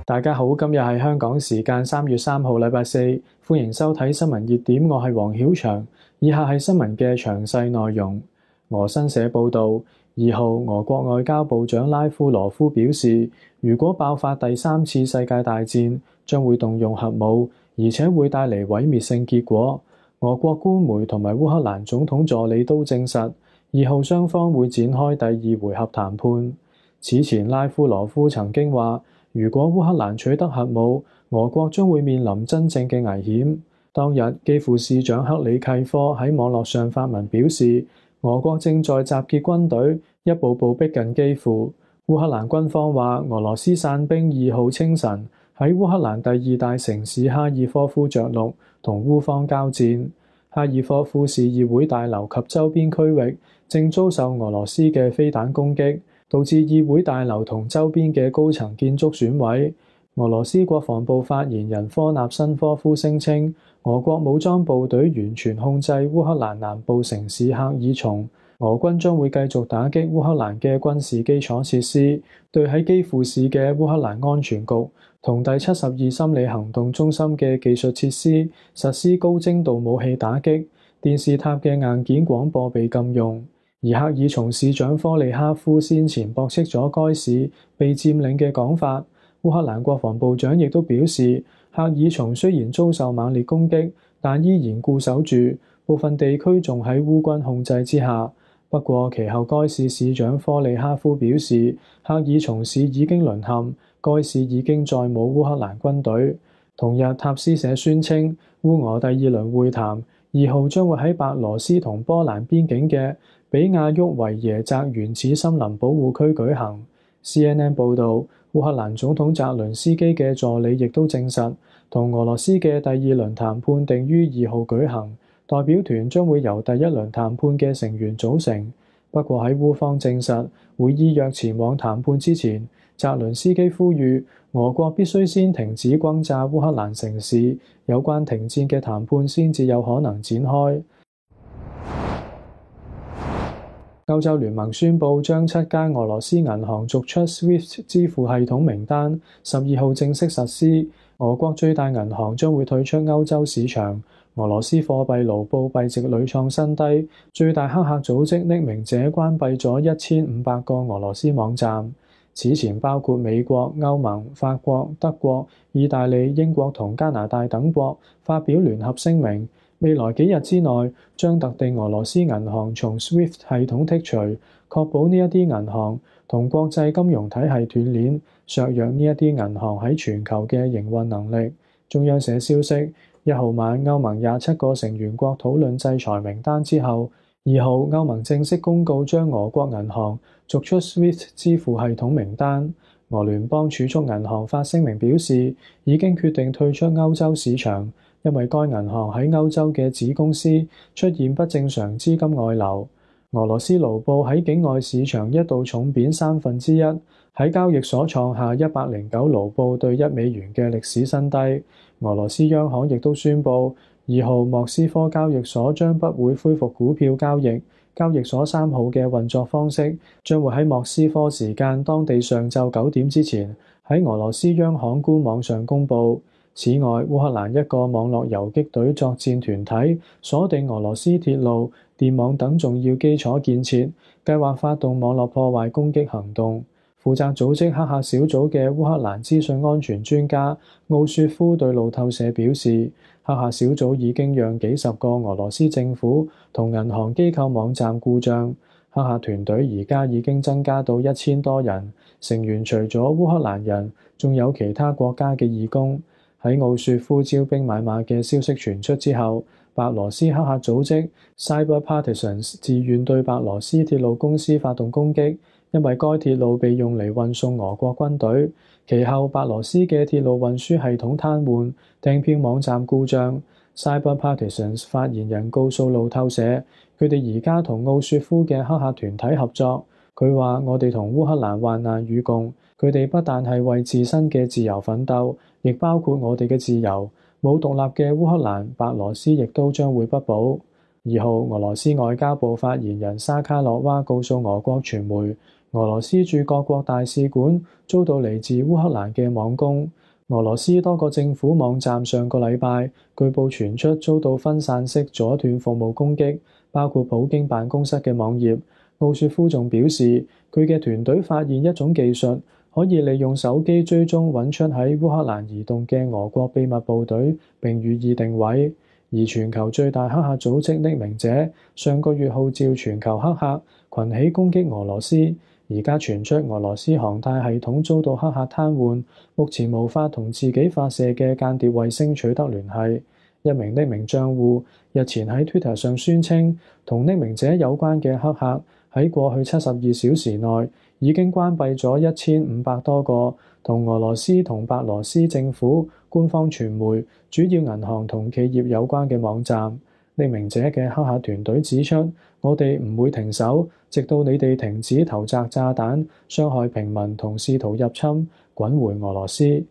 大家好，今日係香港時間3月3號，禮拜四，歡迎收睇新聞熱點，我係黃曉翔。以下係新聞嘅詳細內容。俄新社報導，2號俄國外交部長拉夫羅夫表示，如果爆發第3次世界大戰，將會動用核武，而且會帶嚟毀滅性結果。俄國官媒同埋烏克蘭總統助理都證實，2號雙方會展開第2回合談判。此前，拉夫羅夫曾經話，如果烏克蘭取得核武，俄國將會面臨真正嘅危險。當日，基輔市長克里契科喺網絡上發文表示，俄國正在集結軍隊，一步步逼近基輔。烏克蘭軍方話，俄羅斯傘兵2號清晨喺烏克蘭第2大城市哈爾科夫着陸，同烏方交戰。哈爾科夫市議會大樓及周邊區域正遭受俄羅斯嘅飛彈攻擊，導致議會大樓同周邊嘅高層建築損毀。俄羅斯國防部發言人科納申科夫聲稱，俄國武裝部隊完全控制烏克蘭南部城市赫爾松，俄軍將會繼續打擊烏克蘭嘅軍事基礎設施，對喺基輔市嘅烏克蘭安全局同第72心理行動中心嘅技術設施實施高精度武器打擊，電視塔嘅硬件廣播被禁用。而赫爾松市長科利哈夫先前駁斥咗該市被佔領嘅講法。烏克蘭國防部長亦都表示，赫爾松雖然遭受猛烈攻擊，但依然固守住，部分地區仲喺烏軍控制之下。不過其後該市市長科利哈夫表示，赫爾松市已經淪陷，該市已經再冇烏克蘭軍隊。同日，塔斯社宣稱，烏俄第2輪會談2號將會喺白羅斯同波蘭邊境嘅比亞沃維耶澤原始森林保護區舉行。CNN 報導，烏克蘭總統澤倫斯基嘅助理亦都證實，同俄羅斯嘅第2輪談判定於2號舉行，代表團將會由第1輪談判嘅成員組成。不過喺烏方證實會依約前往談判之前，澤倫斯基呼籲俄國必須先停止轟炸烏克蘭城市，有關停戰嘅談判先至有可能展開。歐洲聯盟宣布將7間俄羅斯銀行逐出 SWIFT 支付系統名單，12號正式實施。俄國最大銀行將會退出歐洲市場。俄羅斯貨幣盧布幣值屢創新低，最大黑客組織匿名者關閉咗1500個俄羅斯網站。此前包括美國、歐盟、法國、德國、意大利、英國同加拿大等國發表聯合聲明，未來幾日之內將特定俄羅斯銀行從 SWIFT 系統剔除，確保呢一啲銀行同國際金融體系斷鏈，削弱呢一啲銀行喺全球嘅營運能力。中央社消息，1號晚歐盟27個成員國討論制裁名單之後，2號歐盟正式公告將俄國銀行逐出 SWIFT 支付系統名單。俄聯邦儲蓄銀行發聲明表示，已經決定退出歐洲市場，因為該銀行喺歐洲嘅子公司出現不正常資金外流。俄羅斯盧布喺境外市場一度重貶1/3，喺交易所創下109盧布對1美元嘅歷史新低。俄羅斯央行亦都宣布，2號莫斯科交易所將不會恢復股票交易。交易所3號嘅運作方式將會喺莫斯科時間當地上晝9點之前喺俄羅斯央行官網上公佈。此外，烏克蘭一個網絡游擊隊作戰團體鎖定俄羅斯鐵路、電網等重要基礎建設，計劃發動網絡破壞攻擊行動。負責組織黑客小組嘅烏克蘭資訊安全專家奧雪夫對路透社表示，黑客小組已經讓幾十個俄羅斯政府同銀行機構網站故障。黑客團隊而家已經增加到1000多人，成員除咗烏克蘭人，仲有其他國家嘅義工。喺奧雪夫招兵買馬嘅消息傳出之後，白羅斯黑客組織 Cyber Partisans 自願對白羅斯鐵路公司發動攻擊，因為該鐵路被用嚟運送俄國軍隊。其後，白羅斯嘅鐵路運輸系統癱瘓，訂票網站故障。Cyber Partisans 發言人告訴路透社，佢哋而家同奧雪夫嘅黑客團體合作。佢話：我哋同烏克蘭患難與共，佢哋不但係為自身嘅自由奮鬥，亦包括我哋嘅自由。冇獨立嘅烏克蘭，白羅斯亦都將會不保。2號，俄羅斯外交部發言人沙卡洛娃告訴俄國傳媒， 俄羅斯駐各國大使館遭到嚟自烏克蘭嘅網攻。俄羅斯多個政府網站上個禮拜據報傳出遭到分散式阻斷服務攻擊，包括普京辦公室嘅網頁。奧雪夫仲表示，佢嘅團隊發現一種技術，可以利用手機追蹤揾出喺烏克蘭移動嘅俄國秘密部隊並予以定位。而全球最大黑客組織匿名者上個月號召全球黑客群起攻擊俄羅斯。而家傳出俄羅斯航太系統遭到黑客癱瘓，目前無法同自己發射嘅間諜衛星取得聯繫。一名匿名帳戶日前喺 Twitter 上宣稱，同匿名者有關嘅黑客喺過去72小時內已經關閉咗1500多個同俄羅斯同白羅斯政府、官方傳媒、主要銀行同企業有關嘅網站。匿名者嘅黑客團隊指出，我哋唔會停手，直到你哋停止投擲炸彈、傷害平民同試圖入侵，滾回俄羅斯。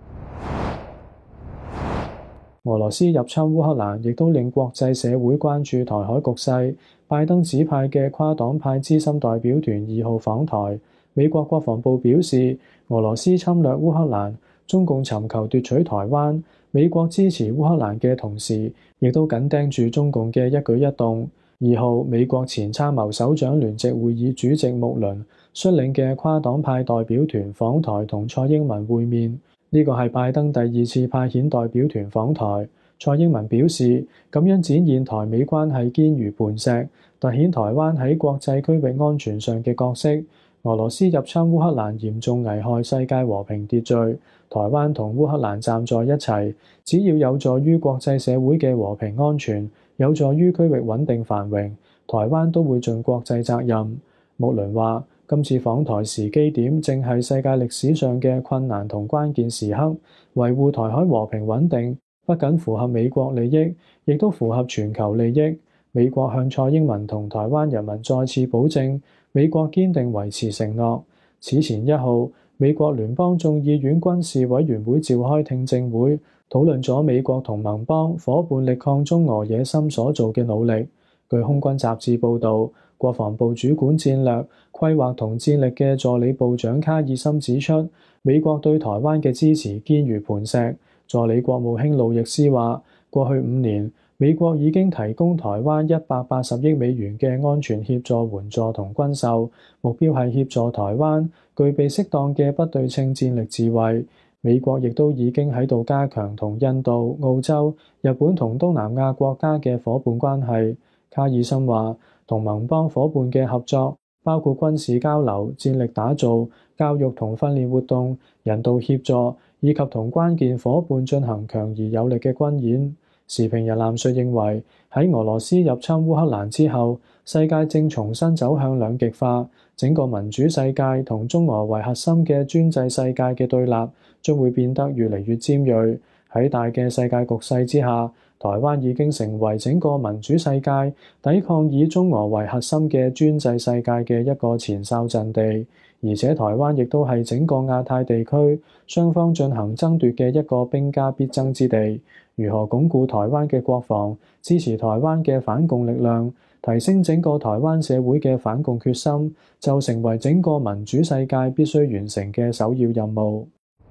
俄羅斯入侵烏克蘭亦都令國際社會關注台海局勢。拜登指派嘅跨黨派資深代表團2號訪台。美國國防部表示，俄羅斯侵略烏克蘭，中共尋求奪取台灣。美國支持烏克蘭嘅同時，亦都緊盯住中共嘅一舉一動。2號，美國前參謀首長聯席會議主席穆倫率領嘅跨黨派代表團訪台同蔡英文會面。呢個係拜登第2次派遣代表團訪台。蔡英文表示，咁樣展現台美關係堅如磐石，凸顯台灣喺國際區域安全上嘅角色。俄羅斯入侵烏克蘭嚴重危害世界和平秩序，台灣同烏克蘭站在一齊，只要有助於國際社會嘅和平安全，有助於區域穩定繁榮，台灣都會盡國際責任。穆倫話，今次訪台時機點正係世界歷史上嘅困難同關鍵時刻，維護台海和平穩定，不僅符合美國利益，亦都符合全球利益。美國向蔡英文同台灣人民再次保證，美國堅定維持承諾。此前1號，美國聯邦眾議院軍事委員會召開聽證會，討論咗美國同盟邦夥伴力抗中俄野心所做嘅努力。據空軍雜誌報導，國防部主管戰略、規劃同戰力嘅助理部長卡爾森指出，美國對台灣嘅支持堅如磐石。助理國務卿路易斯話，過去5年，美國已經提供台灣180億美元嘅安全協助援助同軍售，目標係協助台灣具備適當嘅不對稱戰力自衛。美國亦都已經喺度加強同印度、澳洲、日本同東南亞國家嘅伙伴關係。卡爾森話，同盟邦伙伴嘅合作包括軍事交流、戰力打造、教育同訓練活動、人道協助，以及同關鍵伙伴進行強而有力嘅軍演。時評人藍述認為，喺俄羅斯入侵烏克蘭之後，世界正重新走向兩極化，整個民主世界同中俄為核心嘅專制世界嘅對立將會變得越嚟越尖鋭。喺大嘅世界局勢之下，台灣已經成為整個民主世界抵抗以中俄為核心嘅專制世界嘅一個前哨陣地，而且台灣亦都係整個亞太地區雙方進行爭奪嘅一個兵家必爭之地。如何鞏固台灣嘅國防，支持台灣嘅反共力量，提升整個台灣社會嘅反共決心，就成為整個民主世界必須完成嘅首要任務。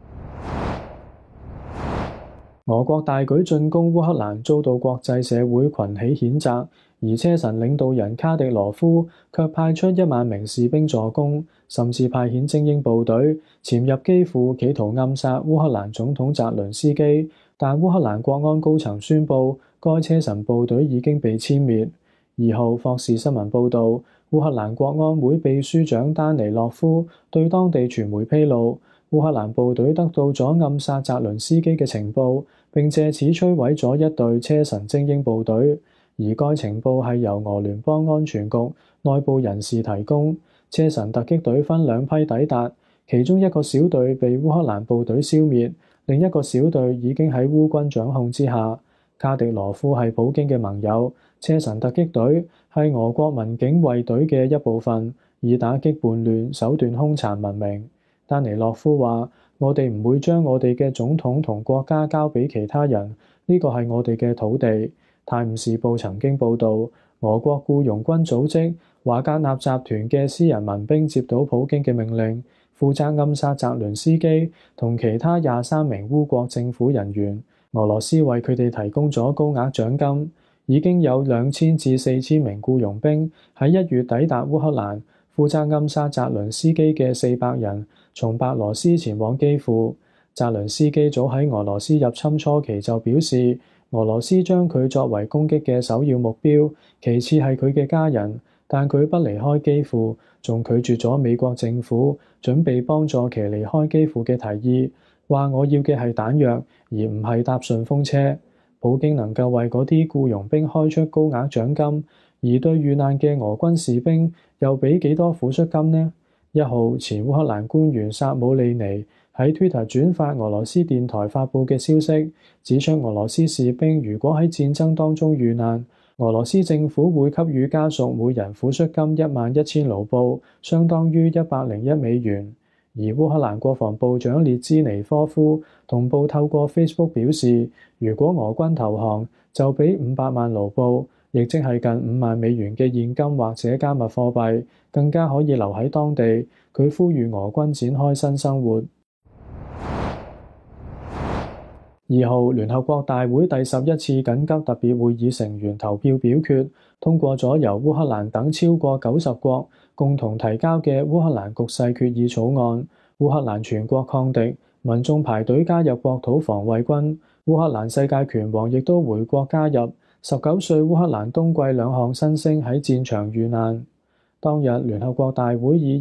俄國大舉進攻烏克蘭，遭到國際社會群起譴責，而車臣領導人卡迪羅夫卻派出1萬名士兵助攻，甚至派遣精英部隊潛入基輔，企圖暗殺烏克蘭總統澤倫斯基。但烏克蘭國安高層宣布，該車臣部隊已經被殲滅。2號，霍士新聞報導，烏克蘭國安會秘書長丹尼洛夫對當地傳媒披露，烏克蘭部隊得到咗暗殺澤倫斯基嘅情報，並借此摧毀咗一隊車臣精英部隊，而該情報係由俄聯邦安全局內部人士提供。車臣突擊隊分2批抵達，其中一個小隊被烏克蘭部隊消滅，另一個小隊已經喺烏軍掌控之下。卡迪羅夫係普京嘅盟友，車臣突擊隊係俄國民警衛隊嘅一部分，以打擊叛亂手段兇殘聞名。丹尼洛夫話：我哋唔會將我哋嘅總統同國家交俾其他人，呢個係我哋嘅土地。泰晤士報曾經報導， 俄國僱傭軍組織華格納集團嘅私人民兵接到普京嘅命令，負責暗殺澤倫斯基同其他23名烏國政府人員。俄羅斯為佢哋提供咗高額獎金，已經有2000至4000名僱傭兵喺1月抵達烏克蘭。負責暗殺澤倫斯基嘅400人從白羅斯前往基輔。澤倫斯基早喺俄羅斯入侵初期就表示，俄羅斯將佢作為攻擊嘅首要目標，其次係佢嘅家人。但佢不離開基輔，仲拒絕咗美國政府準備幫助其離開基輔嘅提議，話我要嘅係彈藥，而唔係搭順風車。普京能夠為嗰啲僱傭兵開出高額獎金，而對遇難嘅俄軍士兵又俾幾多撫恤金呢？1號，前烏克蘭官員薩姆利尼喺 Twitter 轉發俄羅斯電台發布嘅消息，指出俄羅斯士兵如果喺戰爭當中遇難，俄羅斯政府會給予家屬每人撫恤金11000盧布，相當於101美元。而烏克蘭國防部長列茲尼科夫同步透過 Facebook 表示，如果俄軍投降，就俾500萬盧布，亦即係近5萬美元嘅現金或者加密貨幣，更加可以留喺當地。佢呼籲俄軍展開新生活。2號，聯合國大會第11次緊急特別會議成員投票表決，通過咗由烏克蘭等超過90國共同提交嘅烏克蘭局勢決議草案。烏克蘭全國抗敵，民眾排隊加入國土防衛軍。烏克蘭世界拳王亦都回國加入。19歲烏克蘭冬季2項新星喺戰場遇難。當日聯合國大會以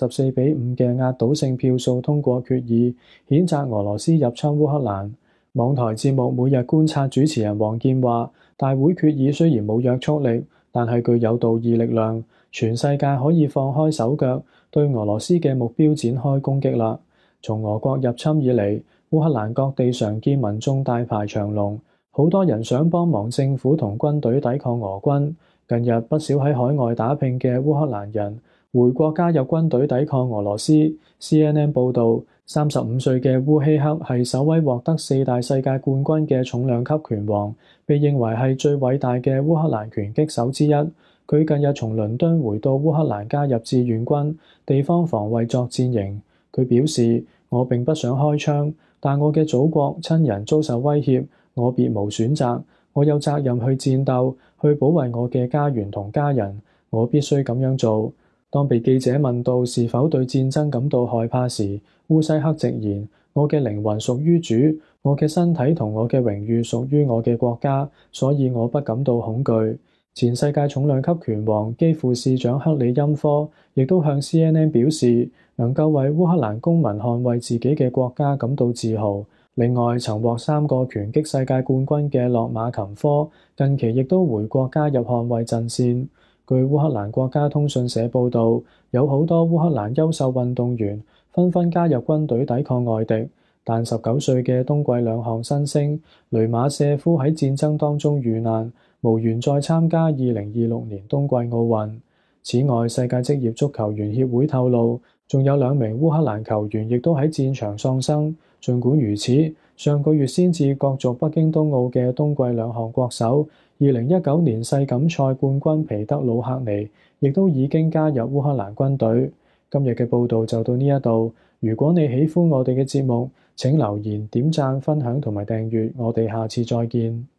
114-5嘅壓倒性票數通過決議，譴責俄羅斯入侵烏克蘭。網台節目每日觀察主持人王健話，大會決議雖然冇約束力，但係具有道義力量，全世界可以放開手腳，對俄羅斯嘅目標展開攻擊啦。從俄國入侵以嚟，烏克蘭各地常見民眾大排長龍，好多人想幫忙政府同軍隊抵抗俄軍。近日不少喺海外打拼嘅烏克蘭人回國加入軍隊抵抗俄羅斯。CNN 報導，35歲嘅烏希克係首位獲得4大世界冠軍嘅重量級拳王，被認為係最偉大嘅烏克蘭拳擊手之一。佢近日從倫敦回到烏克蘭加入志願軍地方防衛作戰營。佢表示：我並不想開槍，但我嘅祖國親人遭受威脅，我別無選擇。我有責任去戰鬥，去保衛我嘅家園同家人，我必須咁樣做。當被記者問到是否對戰爭感到害怕時，烏西克直言：我嘅靈魂屬於主，我嘅身體同我嘅榮譽屬於我嘅國家，所以我不感到恐懼。前世界重量級拳王基輔市長克里欽科亦都向 CNN 表示，能夠為烏克蘭公民捍衛自己嘅國家感到自豪。另外，曾獲3個拳擊世界冠軍嘅洛馬琴科近期亦都回國加入捍衛陣線。據烏克蘭國家通訊社報導，有好多烏克蘭優秀運動員紛紛加入軍隊抵抗外敵，但19歲嘅冬季2項新星雷馬舍夫喺戰爭當中遇難，無緣再參加2026年冬季奧運。此外，世界職業足球員協會透露，仲有2名烏克蘭球員亦都喺戰場喪生。儘管如此，上個月先至角逐北京冬奧嘅冬季2項國手2019年世錦賽冠軍皮德魯克尼，亦都已經加入烏克蘭軍隊。今日嘅報導就到呢一度。如果你喜歡我哋嘅節目，請留言、點讚、分享同埋訂閱。我哋下次再見。